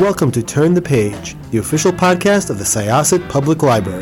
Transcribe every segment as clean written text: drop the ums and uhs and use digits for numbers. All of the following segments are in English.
welcome to Turn the Page, the official podcast of the Syosset Public Library.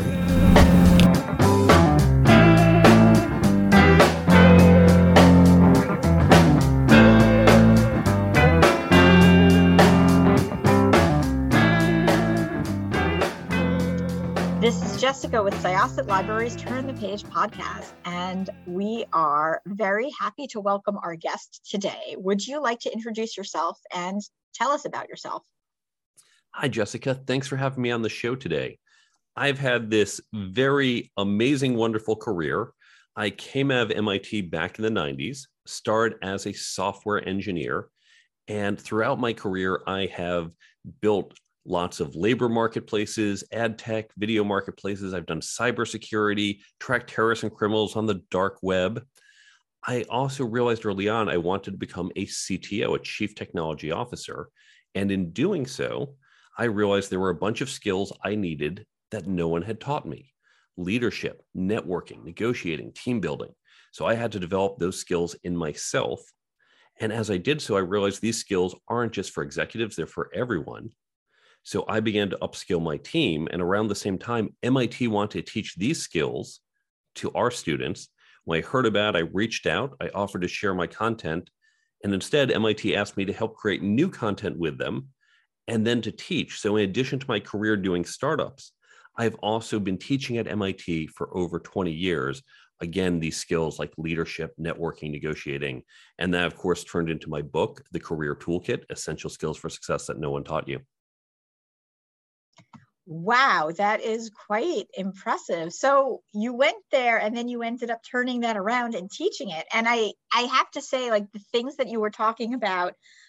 This is Jessica with Syosset Library's Turn the Page podcast, and we are very happy to welcome our guest today. Would you like to introduce yourself and tell us about yourself? Hi, Jessica. Thanks for having me on the show today. I've had this very amazing, wonderful career. I came out of MIT back in the 90s, started as a software engineer, and throughout my career, I have built lots of labor marketplaces, ad tech, video marketplaces. I've done cybersecurity, tracked terrorists and criminals on the dark web. I also realized early on I wanted to become a CTO, a Chief Technology Officer. And in doing so, I realized there were a bunch of skills I needed that no one had taught me: leadership, networking, negotiating, team building. So I had to develop those skills in myself. And as I did so, I realized these skills aren't just for executives, they're for everyone. So I began to upskill my team. And around the same time, MIT wanted to teach these skills to our students. When I heard about it, I reached out, I offered to share my content. And instead, MIT asked me to help create new content with them and then to teach. So in addition to my career doing startups, I've also been teaching at MIT for over 20 years. Again, these skills like leadership, networking, negotiating. And that, of course, turned into my book, The Career Toolkit: Essential Skills for Success That No One Taught You. Wow, that is quite impressive. So you went there and then you ended up turning that around and teaching it. And I have to say, like, the things that you were talking about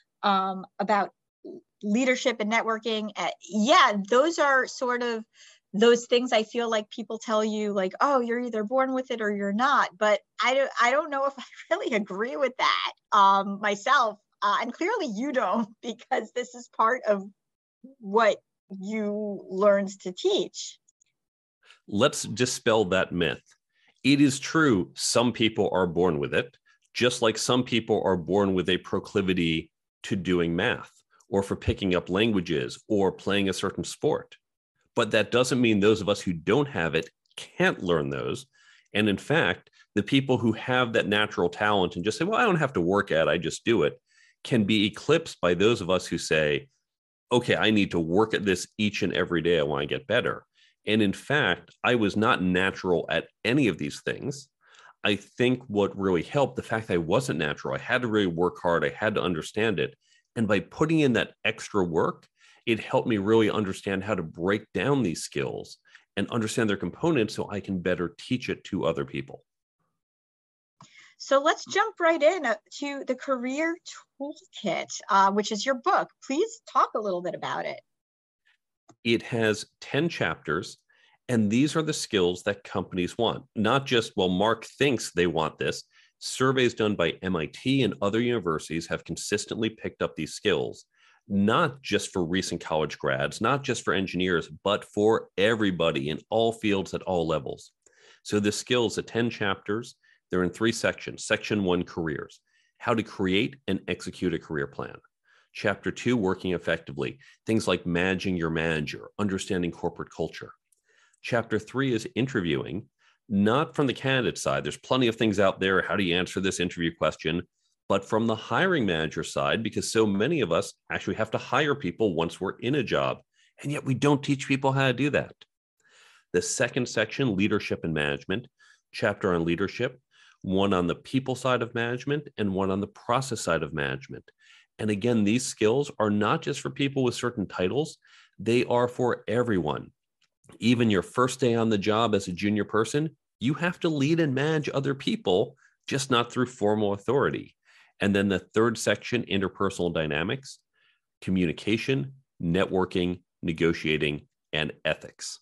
leadership and networking, those are sort of those things I feel like people tell you, like, oh, you're either born with it or you're not. But I don't know if I really agree with that myself. And clearly you don't, because this is part of what you learned to teach. Let's dispel that myth. It is true, some people are born with it, just like some people are born with a proclivity to doing math, or for picking up languages, or playing a certain sport. But that doesn't mean those of us who don't have it can't learn those. And in fact, the people who have that natural talent and just say, well, I don't have to work at it, I just do it, can be eclipsed by those of us who say, okay, I need to work at this each and every day. I want to get better. And in fact, I was not natural at any of these things. I think what really helped, the fact that I wasn't natural, I had to really work hard. I had to understand it. And by putting in that extra work, it helped me really understand how to break down these skills and understand their components so I can better teach it to other people. So let's jump right in to the Career Toolkit, which is your book. Please talk a little bit about it. It has 10 chapters, and these are the skills that companies want. Not just, well, Mark thinks they want this. Surveys done by MIT and other universities have consistently picked up these skills, not just for recent college grads, not just for engineers, but for everybody in all fields at all levels. So the skills, the 10 chapters, they're in 3 sections. Section 1, careers, how to create and execute a career plan. Chapter 2, working effectively, things like managing your manager, understanding corporate culture. Chapter 3 is interviewing, not from the candidate side. There's plenty of things out there. How do you answer this interview question? But from the hiring manager side, because so many of us actually have to hire people once we're in a job, and yet we don't teach people how to do that. The second section, leadership and management, chapter on leadership, one on the people side of management and one on the process side of management. And again, these skills are not just for people with certain titles, they are for everyone. Even your first day on the job as a junior person, you have to lead and manage other people, just not through formal authority. And then the third section, interpersonal dynamics, communication, networking, negotiating, and ethics.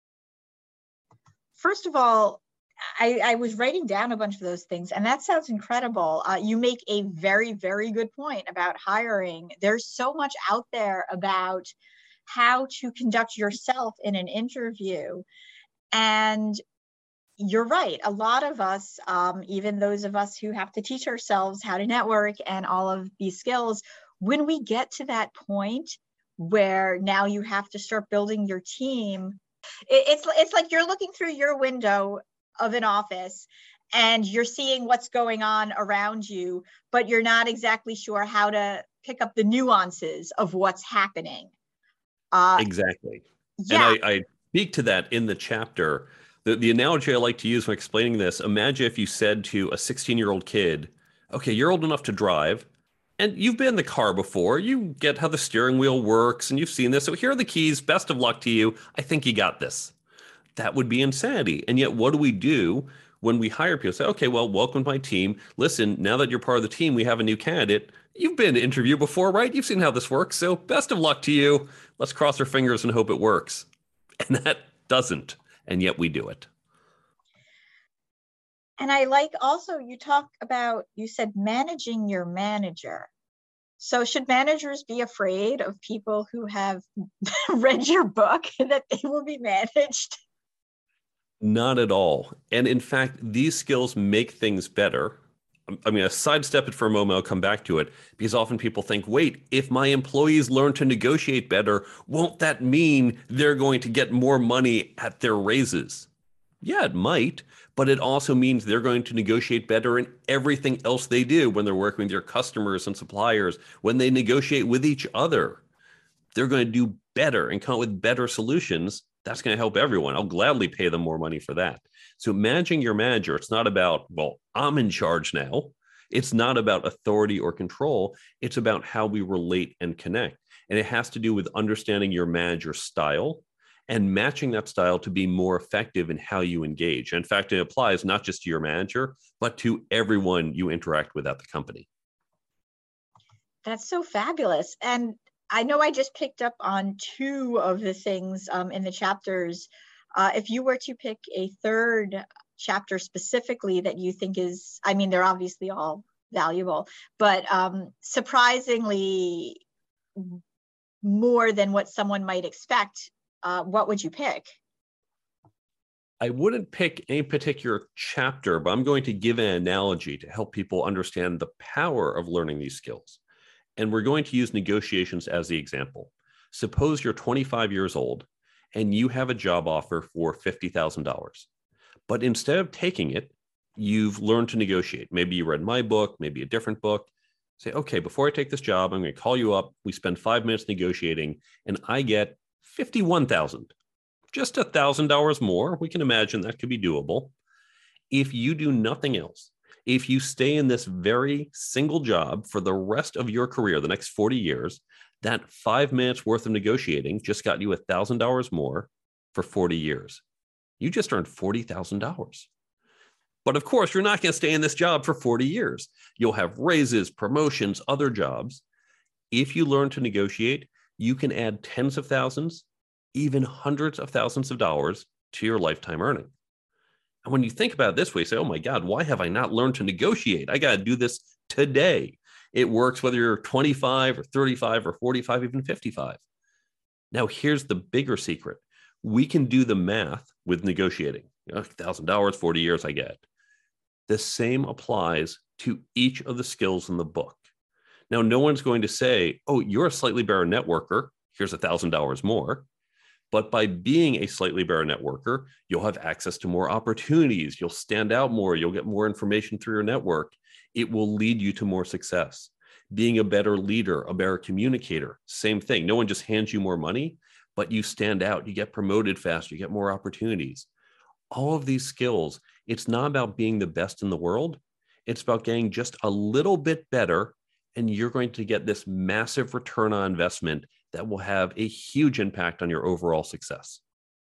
First of all, I was writing down a bunch of those things, and that sounds incredible. You make a very, very good point about hiring. There's so much out there about how to conduct yourself in an interview. And you're right. A lot of us, even those of us who have to teach ourselves how to network and all of these skills, when we get to that point, where now you have to start building your team. It's like you're looking through your window of an office and you're seeing what's going on around you, but you're not exactly sure how to pick up the nuances of what's happening. Exactly. Yeah. And I speak to that in the chapter. The analogy I like to use when explaining this, imagine if you said to a 16-year-old kid, okay, you're old enough to drive, and you've been in the car before. You get how the steering wheel works, and you've seen this. So here are the keys. Best of luck to you. I think you got this. That would be insanity. And yet, what do we do when we hire people? Say, okay, well, welcome to my team. Listen, now that you're part of the team, we have a new candidate. You've been to interview before, right? You've seen how this works. So best of luck to you. Let's cross our fingers and hope it works. And that doesn't. And yet we do it. And I like also you said managing your manager. So should managers be afraid of people who have read your book and that they will be managed? Not at all. And in fact, these skills make things better. I'm going to sidestep it for a moment. I'll come back to it because often people think, wait, if my employees learn to negotiate better, won't that mean they're going to get more money at their raises? Yeah, it might, but it also means they're going to negotiate better in everything else they do when they're working with their customers and suppliers, when they negotiate with each other. They're going to do better and come up with better solutions. That's going to help everyone. I'll gladly pay them more money for that. So managing your manager, it's not about, well, I'm in charge now. It's not about authority or control. It's about how we relate and connect. And it has to do with understanding your manager's style and matching that style to be more effective in how you engage. In fact, it applies not just to your manager, but to everyone you interact with at the company. That's so fabulous. And I know I just picked up on two of the things in the chapters. If you were to pick a third chapter specifically that you think is, I mean, they're obviously all valuable, but surprisingly more than what someone might expect, what would you pick? I wouldn't pick any particular chapter, but I'm going to give an analogy to help people understand the power of learning these skills. And we're going to use negotiations as the example. Suppose you're 25 years old and you have a job offer for $50,000. But instead of taking it, you've learned to negotiate. Maybe you read my book, maybe a different book. Say, okay, before I take this job, I'm going to call you up. We spend 5 minutes negotiating and I get $51,000. Just $1,000 more. We can imagine that could be doable. If you do nothing else, if you stay in this very single job for the rest of your career, the next 40 years, that 5 minutes worth of negotiating just got you $1,000 more for 40 years. You just earned $40,000. But of course, you're not going to stay in this job for 40 years. You'll have raises, promotions, other jobs. If you learn to negotiate, you can add tens of thousands, even hundreds of thousands of dollars to your lifetime earning. And when you think about it this way, you say, oh my God, why have I not learned to negotiate? I got to do this today. It works whether you're 25 or 35 or 45, even 55. Now, here's the bigger secret. We can do the math with negotiating. $1,000, 40 years, I get. The same applies to each of the skills in the book. Now, no one's going to say, oh, you're a slightly better networker. Here's $1,000 more. But by being a slightly better networker, you'll have access to more opportunities. You'll stand out more. You'll get more information through your network. It will lead you to more success. Being a better leader, a better communicator, same thing. No one just hands you more money, but you stand out. You get promoted faster. You get more opportunities. All of these skills, it's not about being the best in the world. It's about getting just a little bit better, and you're going to get this massive return on investment that will have a huge impact on your overall success.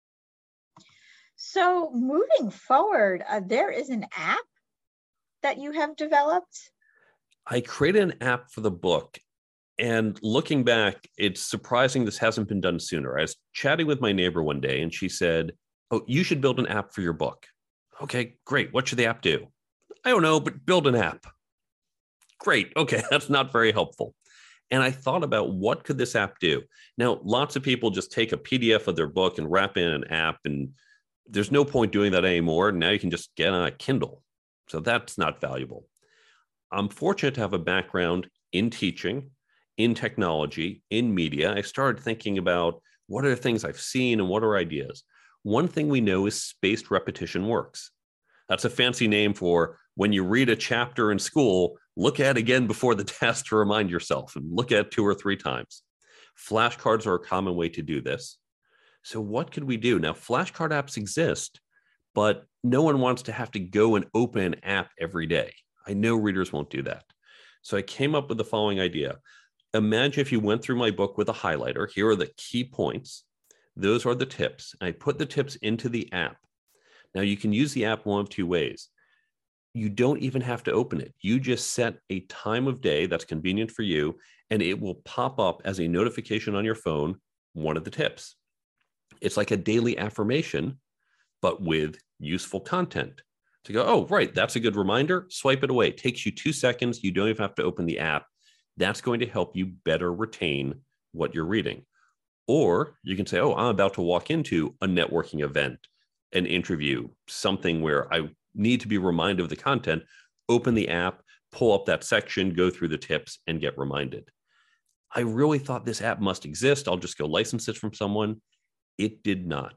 So moving forward, there is an app that you have developed? I created an app for the book. And looking back, it's surprising this hasn't been done sooner. I was chatting with my neighbor one day and she said, oh, you should build an app for your book. Okay, great. What should the app do? I don't know, but build an app. Great. Okay, that's not very helpful. And I thought about what could this app do? Now, lots of people just take a PDF of their book and wrap in an app, and there's no point doing that anymore. Now you can just get on a Kindle. So that's not valuable. I'm fortunate to have a background in teaching, in technology, in media, I started thinking about what are the things I've seen and what are ideas. One thing we know is spaced repetition works. That's a fancy name for when you read a chapter in school, look at it again before the test to remind yourself and look at it 2 or 3 times. Flashcards are a common way to do this. So what could we do? Now, flashcard apps exist, but no one wants to have to go and open an app every day. I know readers won't do that. So I came up with the following idea. Imagine if you went through my book with a highlighter. Here are the key points. Those are the tips. I put the tips into the app. Now you can use the app one of 2 ways. You don't even have to open it. You just set a time of day that's convenient for you, and it will pop up as a notification on your phone, one of the tips. It's like a daily affirmation, but with useful content. To go, oh, right, that's a good reminder. Swipe it away. It takes you 2 seconds. You don't even have to open the app. That's going to help you better retain what you're reading. Or you can say, oh, I'm about to walk into a networking event, an interview, something where I need to be reminded of the content. Open the app, pull up that section, go through the tips, and get reminded. I really thought this app must exist. I'll just go license it from someone. It did not.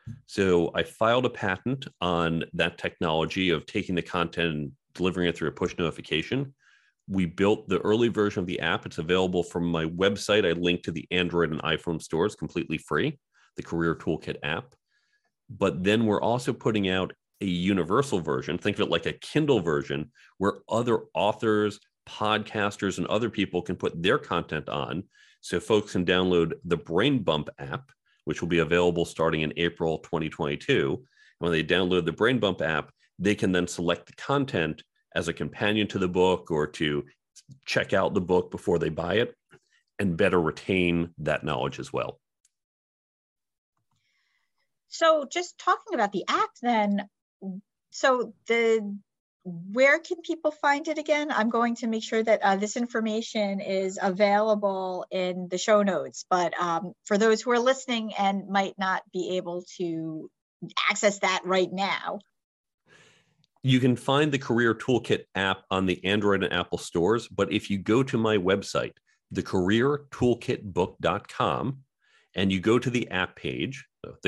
So I filed a patent on that technology of taking the content and delivering it through a push notification. We built the early version of the app. It's available from my website. I linked to the Android and iPhone stores, completely free, the Career Toolkit app. But then we're also putting out a universal version. Think of it like a Kindle version where other authors, podcasters, and other people can put their content on. So folks can download the Brain Bump app, which will be available starting in April 2022. When they download the Brain Bump app, they can then select the content as a companion to the book or to check out the book before they buy it and better retain that knowledge as well. So just talking about the app then, so where can people find it again? I'm going to make sure that this information is available in the show notes, but for those who are listening and might not be able to access that right now. You can find the Career Toolkit app on the Android and Apple stores, but if you go to my website, thecareertoolkitbook.com, and you go to the app page,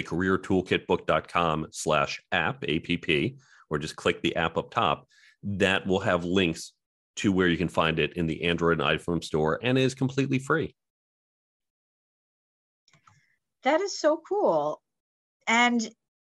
thecareertoolkitbook.com/app, APP, or just click the app up top, that will have links to where you can find it in the Android and iPhone store, and it is completely free. That is so cool. And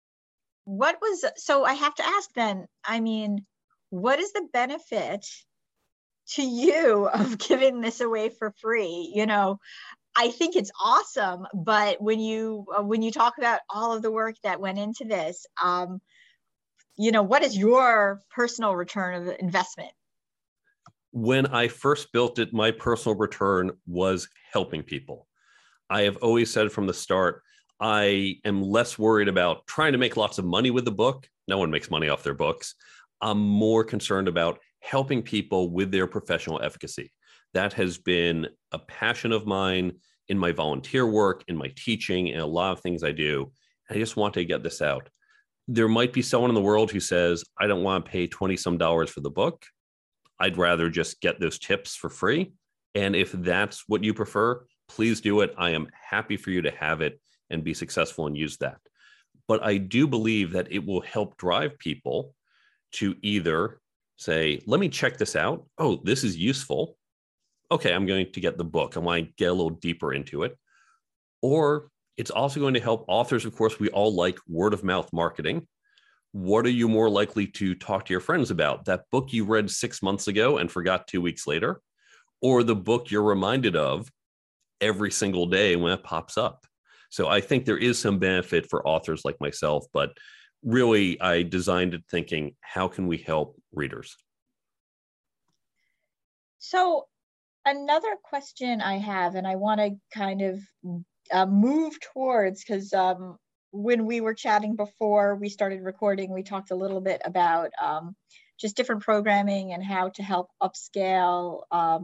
so I have to ask then, I mean, what is the benefit to you of giving this away for free? You know, I think it's awesome, but when you talk about all of the work that went into this, you know, what is your personal return of investment? When I first built it, my personal return was helping people. I have always said from the start, I am less worried about trying to make lots of money with the book. No one makes money off their books. I'm more concerned about helping people with their professional efficacy. That has been a passion of mine in my volunteer work, in my teaching, and a lot of things I do. I just want to get this out. There might be someone in the world who says, I don't want to pay $20-some for the book. I'd rather just get those tips for free. And if that's what you prefer, please do it. I am happy for you to have it and be successful and use that. But I do believe that it will help drive people to either say, let me check this out. Oh, this is useful. Okay, I'm going to get the book. I want to get a little deeper into it. Or it's also going to help authors. Of course, we all like word of mouth marketing. What are you more likely to talk to your friends about? That book you read 6 months ago and forgot 2 weeks later, or the book you're reminded of every single day when it pops up? So I think there is some benefit for authors like myself, but really I designed it thinking, how can we help readers? So another question I have, and I want to kind of move towards, because when we were chatting before we started recording, we talked a little bit about just different programming and how to help upscale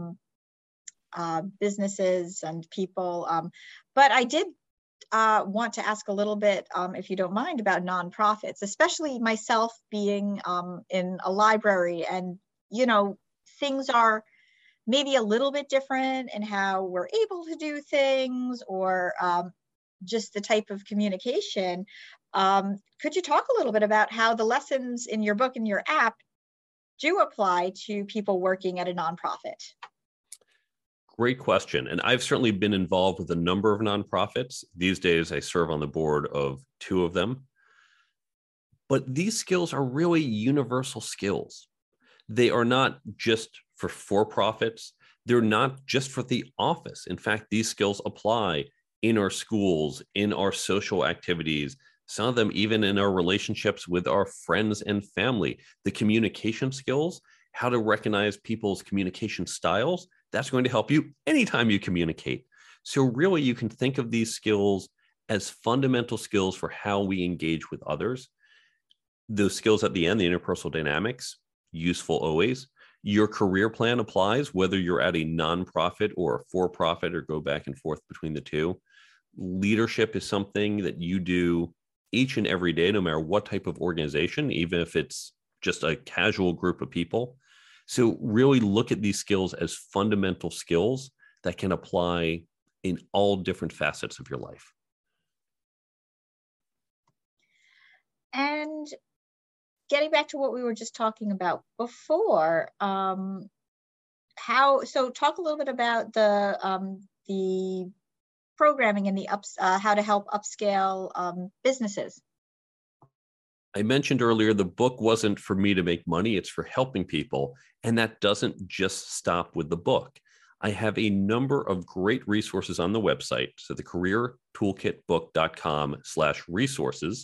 businesses and people. But I did want to ask a little bit, if you don't mind, about nonprofits, especially myself being in a library, and, you know, things are maybe a little bit different in how we're able to do things, or just the type of communication. Could you talk a little bit about how the lessons in your book and your app do apply to people working at a nonprofit? Great question. And I've certainly been involved with a number of nonprofits. These days, I serve on the board of 2 of them. But these skills are really universal skills. They are not just for for-profits. They're not just for the office. In fact, these skills apply in our schools, in our social activities, some of them even in our relationships with our friends and family. The communication skills, how to recognize people's communication styles, that's going to help you anytime you communicate. So really, you can think of these skills as fundamental skills for how we engage with others. Those skills at the end, the interpersonal dynamics, useful always. Your career plan applies, whether you're at a nonprofit or a for-profit or go back and forth between the two. Leadership is something that you do each and every day, no matter what type of organization, even if it's just a casual group of people. So really look at these skills as fundamental skills that can apply in all different facets of your life. And getting back to what we were just talking about before, talk a little bit about the programming and how to help upscale businesses. I mentioned earlier, the book wasn't for me to make money, it's for helping people. And that doesn't just stop with the book. I have a number of great resources on the website. So the careertoolkitbook.com/resources.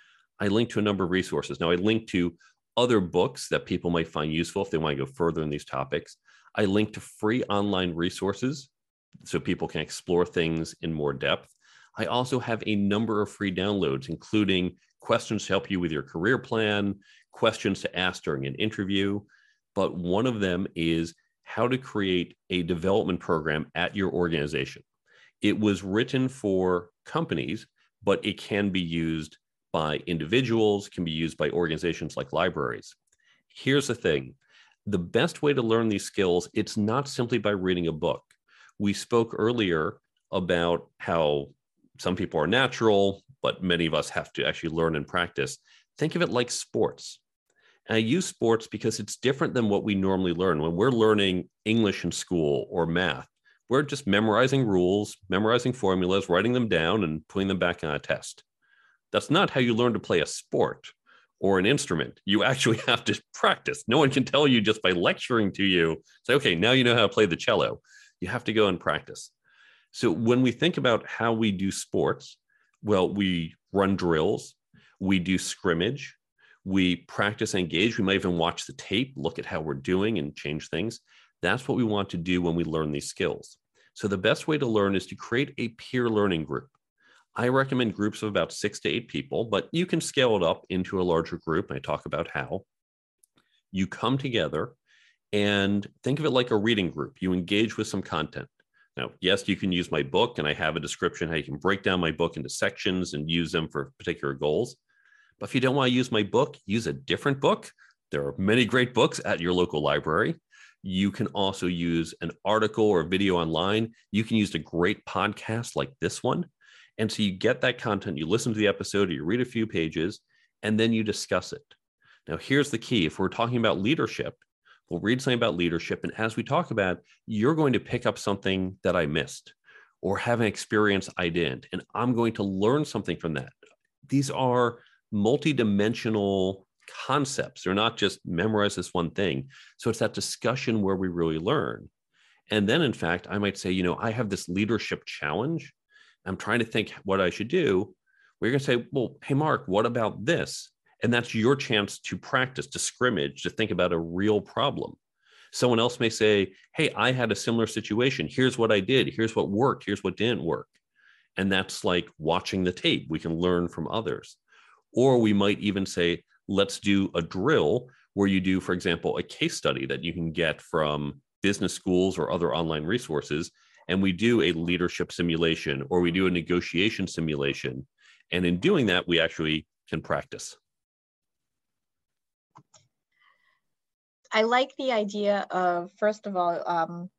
I link to a number of resources. Now I link to other books that people might find useful if they want to go further in these topics. I link to free online resources so people can explore things in more depth. I also have a number of free downloads, including questions to help you with your career plan, questions to ask during an interview. But one of them is how to create a development program at your organization. It was written for companies, but it can be used by individuals, can be used by organizations like libraries. Here's the thing. The best way to learn these skills, it's not simply by reading a book. We spoke earlier about how some people are natural, but many of us have to actually learn and practice. Think of it like sports. And I use sports because it's different than what we normally learn. When we're learning English in school or math, we're just memorizing rules, memorizing formulas, writing them down, and putting them back on a test. That's not how you learn to play a sport or an instrument. You actually have to practice. No one can tell you just by lecturing to you, say, okay, now you know how to play the cello. You have to go and practice. So when we think about how we do sports, well, we run drills, we do scrimmage, we practice and engage. We might even watch the tape, look at how we're doing and change things. That's what we want to do when we learn these skills. So the best way to learn is to create a peer learning group. I recommend groups of about 6 to 8 people, but you can scale it up into a larger group. I talk about how. You come together and think of it like a reading group. You engage with some content. Now, yes, you can use my book, and I have a description how you can break down my book into sections and use them for particular goals. But if you don't want to use my book, use a different book. There are many great books at your local library. You can also use an article or a video online. You can use a great podcast like this one. And so you get that content, you listen to the episode, or you read a few pages, and then you discuss it. Now, here's the key. If we're talking about leadership, we'll read something about leadership. And as we talk about, you're going to pick up something that I missed or have an experience I didn't. And I'm going to learn something from that. These are multidimensional concepts. They're not just memorize this one thing. So it's that discussion where we really learn. And then, in fact, I might say, I have this leadership challenge. I'm trying to think what I should do. We're going to say, well, hey, Mark, what about this? And that's your chance to practice, to scrimmage, to think about a real problem. Someone else may say, hey, I had a similar situation. Here's what I did. Here's what worked. Here's what didn't work. And that's like watching the tape. We can learn from others. Or we might even say, let's do a drill where you do, for example, a case study that you can get from business schools or other online resources. And we do a leadership simulation, or we do a negotiation simulation. And in doing that, we actually can practice. I like the idea of, first of all,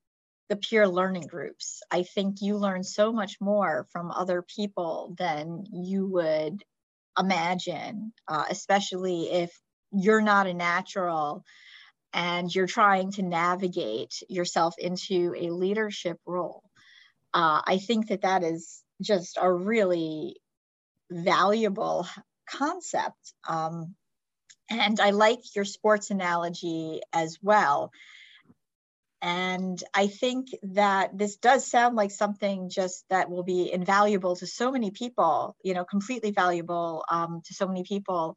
the peer learning groups. I think you learn so much more from other people than you would imagine, especially if you're not a natural and you're trying to navigate yourself into a leadership role. I think that is just a really valuable concept. And I like your sports analogy as well. And I think that this does sound like something just that will be invaluable to so many people, completely valuable to so many people.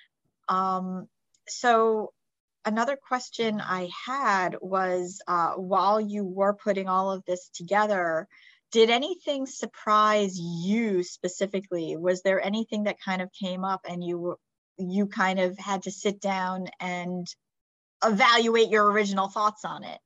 So another question I had was, while you were putting all of this together, did anything surprise you specifically? Was there anything that kind of came up and you kind of had to sit down and evaluate your original thoughts on it?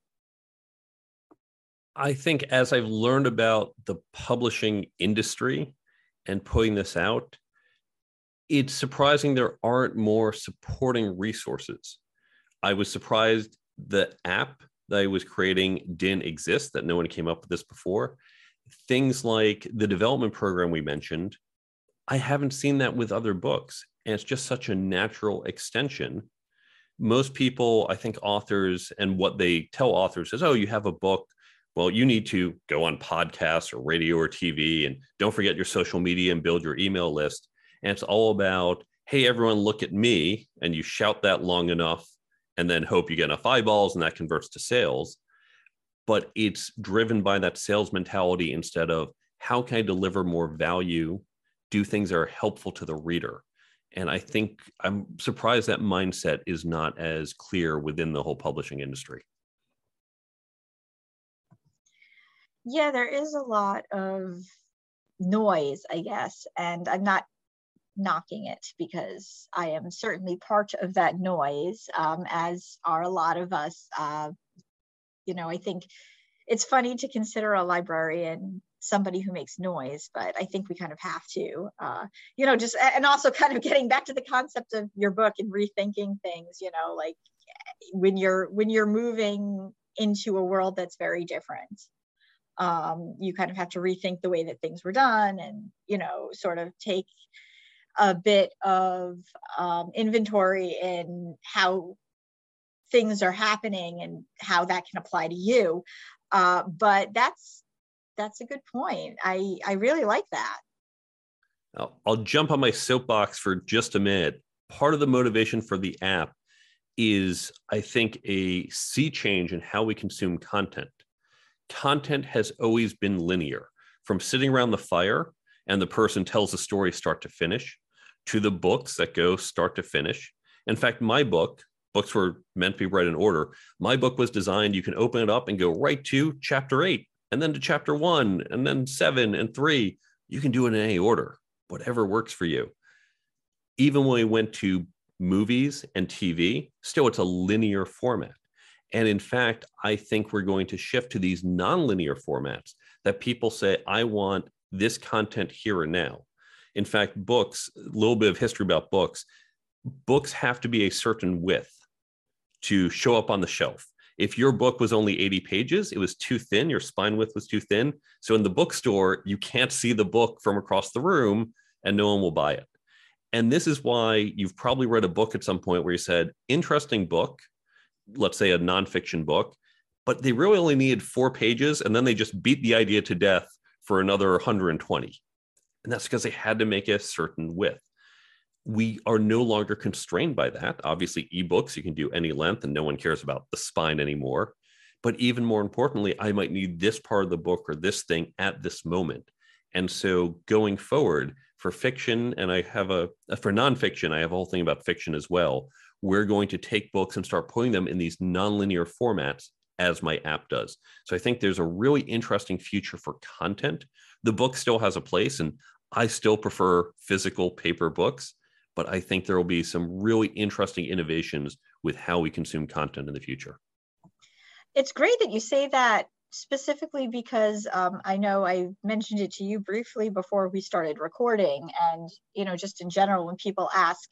I think as I've learned about the publishing industry and putting this out, it's surprising there aren't more supporting resources. I was surprised the app that I was creating didn't exist, that no one came up with this before. Things like the development program we mentioned, I haven't seen that with other books. And it's just such a natural extension. Most people, I think authors, and what they tell authors is, oh, you have a book. Well, you need to go on podcasts or radio or TV, and don't forget your social media and build your email list. And it's all about, hey, everyone, look at me. And you shout that long enough and then hope you get enough eyeballs and that converts to sales. But it's driven by that sales mentality instead of how can I deliver more value, do things that are helpful to the reader. And I think I'm surprised that mindset is not as clear within the whole publishing industry. Yeah, there is a lot of noise, I guess, and I'm not knocking it because I am certainly part of that noise, as are a lot of us. I think it's funny to consider a librarian somebody who makes noise, but I think we kind of have to, and also kind of getting back to the concept of your book and rethinking things, like when you're moving into a world that's very different. You kind of have to rethink the way that things were done and, sort of take a bit of inventory in how things are happening and how that can apply to you. But that's a good point. I really like that. I'll jump on my soapbox for just a minute. Part of the motivation for the app is, I think, a sea change in how we consume content. Content has always been linear, from sitting around the fire and the person tells the story start to finish, to the books that go start to finish. In fact, my books were meant to be read in order. My book was designed, you can open it up and go right to chapter 8, and then to chapter 1, and then 7 and 3. You can do it in any order, whatever works for you. Even when we went to movies and TV, still it's a linear format. And in fact, I think we're going to shift to these nonlinear formats that people say, I want this content here and now. In fact, books, a little bit of history about books have to be a certain width to show up on the shelf. If your book was only 80 pages, it was too thin, your spine width was too thin. So in the bookstore, you can't see the book from across the room and no one will buy it. And this is why you've probably read a book at some point where you said, interesting book, let's say a nonfiction book, but they really only needed 4 pages and then they just beat the idea to death for another 120. And that's because they had to make a certain width. We are no longer constrained by that. Obviously, ebooks, you can do any length and no one cares about the spine anymore. But even more importantly, I might need this part of the book or this thing at this moment. And so going forward for fiction, and for nonfiction, I have a whole thing about fiction as well. We're going to take books and start putting them in these nonlinear formats as my app does. So I think there's a really interesting future for content. The book still has a place, and I still prefer physical paper books, but I think there will be some really interesting innovations with how we consume content in the future. It's great that you say that specifically because I know I mentioned it to you briefly before we started recording. And, just in general, when people ask,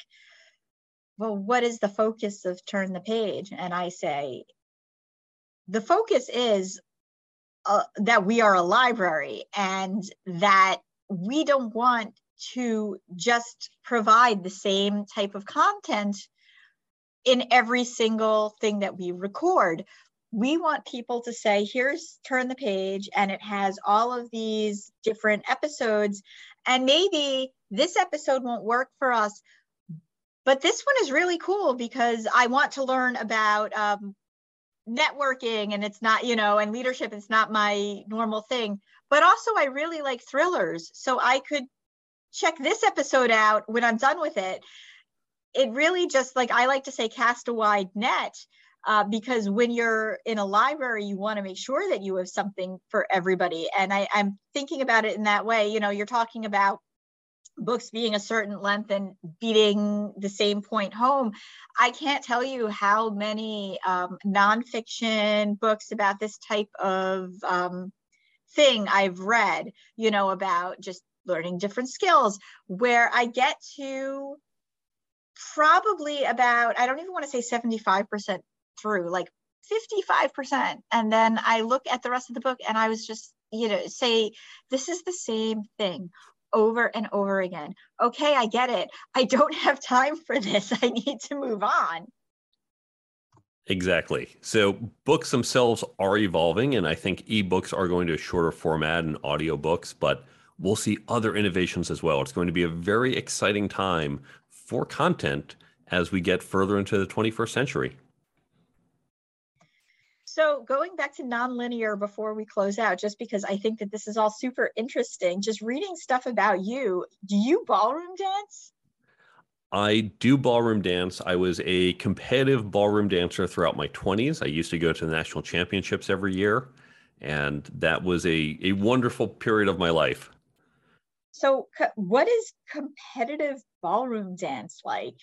well, what is the focus of Turn the Page? And I say, the focus is that we are a library, and that we don't want to just provide the same type of content in every single thing that we record. We want people to say, here's Turn the Page, and it has all of these different episodes, and maybe this episode won't work for us, but this one is really cool because I want to learn about networking, and it's not, and leadership, it's not my normal thing, but also I really like thrillers, so I could check this episode out when I'm done with it. It really just, like I like to say, cast a wide net, because when you're in a library, you want to make sure that you have something for everybody. And I'm thinking about it in that way. You're talking about books being a certain length and beating the same point home. I can't tell you how many nonfiction books about this type of thing I've read, about just learning different skills, where I get to probably about, I don't even want to say 75% through, like 55%. And then I look at the rest of the book and I was just, say, this is the same thing over and over again. Okay, I get it. I don't have time for this. I need to move on. Exactly. So books themselves are evolving, and I think ebooks are going to a shorter format and audiobooks, but we'll see other innovations as well. It's going to be a very exciting time for content as we get further into the 21st century. So going back to nonlinear before we close out, just because I think that this is all super interesting, just reading stuff about you, do you ballroom dance? I do ballroom dance. I was a competitive ballroom dancer throughout my 20s. I used to go to the national championships every year, and that was a wonderful period of my life. So what is competitive ballroom dance like?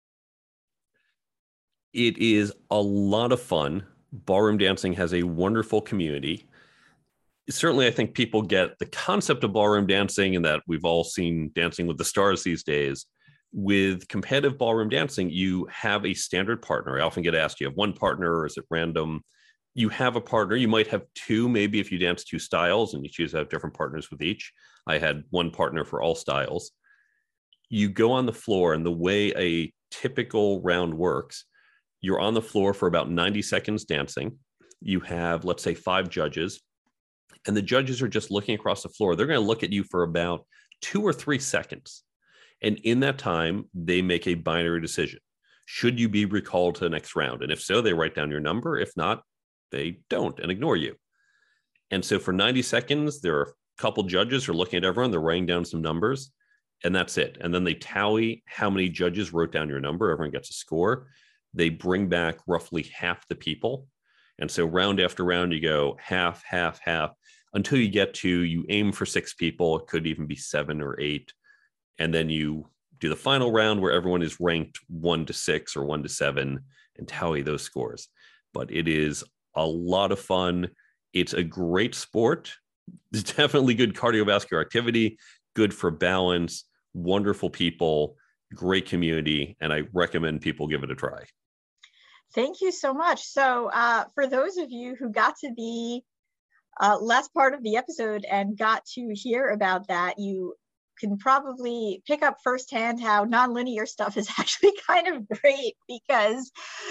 It is a lot of fun. Ballroom dancing has a wonderful community. Certainly, I think people get the concept of ballroom dancing and that we've all seen Dancing with the Stars these days. With competitive ballroom dancing, you have a standard partner. I often get asked, do you have one partner or is it random? You have a partner. You might have two, maybe if you dance two styles and you choose to have different partners with each. I had one partner for all styles. You go on the floor, and the way a typical round works, you're on the floor for about 90 seconds dancing. You have, let's say, 5 judges, and the judges are just looking across the floor. They're going to look at you for about 2 or 3 seconds. And in that time, they make a binary decision. Should you be recalled to the next round? And if so, they write down your number. If not, they don't and ignore you. And so for 90 seconds, there are a couple judges who are looking at everyone. They're writing down some numbers, and that's it. And then they tally how many judges wrote down your number. Everyone gets a score. They bring back roughly half the people. And so round after round, you go half, half, half, until you get to, you aim for 6 people. It could even be 7 or 8. And then you do the final round where everyone is ranked 1 to 6 or 1 to 7 and tally those scores. But it is a lot of fun. It's a great sport. It's definitely good cardiovascular activity, good for balance, wonderful people, great community, and I recommend people give it a try. Thank you so much. So for those of you who got to the last part of the episode and got to hear about that, you can probably pick up firsthand how nonlinear stuff is actually kind of great, because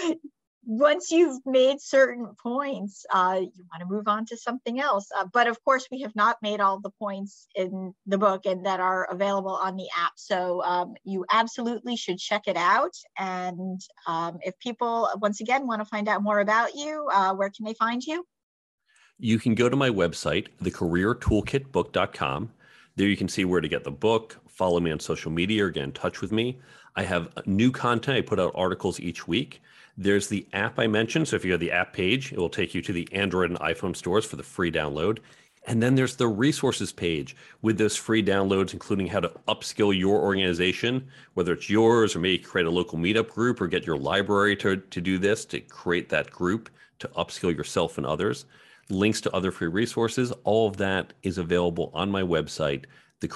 once you've made certain points, you want to move on to something else. But of course, we have not made all the points in the book and that are available on the app. So you absolutely should check it out. And if people, once again, want to find out more about you, where can they find you? You can go to my website, thecareertoolkitbook.com. There you can see where to get the book, follow me on social media, or get in touch with me. I have new content. I put out articles each week. There's the app I mentioned. So if you go to the app page, it will take you to the Android and iPhone stores for the free download. And then there's the resources page with those free downloads, including how to upskill your organization, whether it's yours or maybe create a local meetup group or get your library to do this, to create that group to upskill yourself and others. Links to other free resources. All of that is available on my website,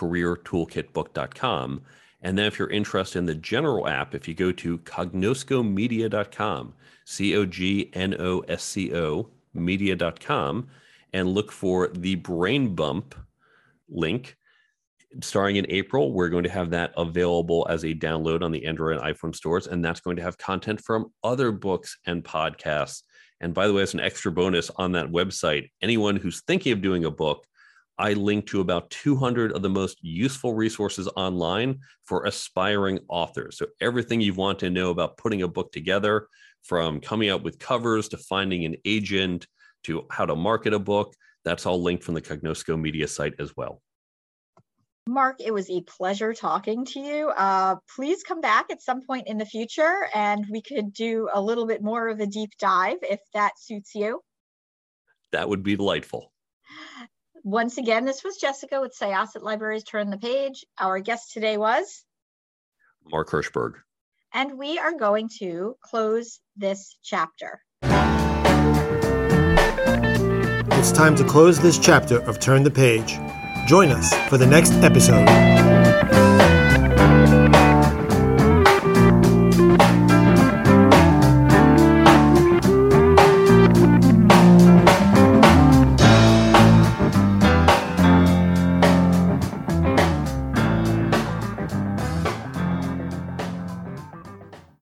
thecareertoolkitbook.com. And then if you're interested in the general app, if you go to cognoscomedia.com, COGNOSCO media.com, and look for the Brain Bump link. Starting in April, we're going to have that available as a download on the Android and iPhone stores, and that's going to have content from other books and podcasts. And by the way, as an extra bonus on that website, anyone who's thinking of doing a book, I link to about 200 of the most useful resources online for aspiring authors. So everything you want to know about putting a book together, from coming up with covers to finding an agent to how to market a book, that's all linked from the Cognosco Media site as well. Mark, it was a pleasure talking to you. Please come back at some point in the future and we could do a little bit more of a deep dive if that suits you. That would be delightful. Once again, this was Jessica with Syosset Libraries Turn the Page. Our guest today was Mark Herschberg. And we are going to close this chapter. It's time to close this chapter of Turn the Page. Join us for the next episode.